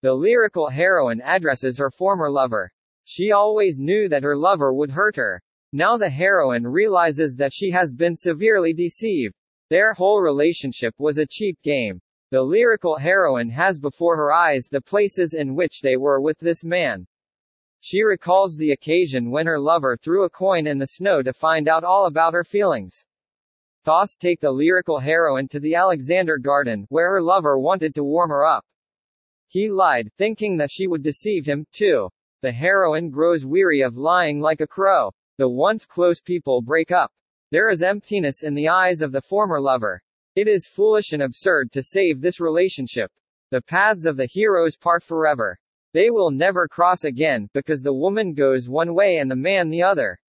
The lyrical heroine addresses her former lover. She always knew that her lover would hurt her. Now the heroine realizes that she has been severely deceived. Their whole relationship was a cheap game. The lyrical heroine has before her eyes the places in which they were with this man. She recalls the occasion when her lover threw a coin in the snow to find out all about her feelings. Thoughts take the lyrical heroine to the Alexander Garden, where her lover wanted to warm her up. He lied, thinking that she would deceive him, too. The heroine grows weary of lying like a crow. The once close people break up. There is emptiness in the eyes of the former lover. It is foolish and absurd to save this relationship. The paths of the heroes part forever. They will never cross again, because the woman goes one way and the man the other.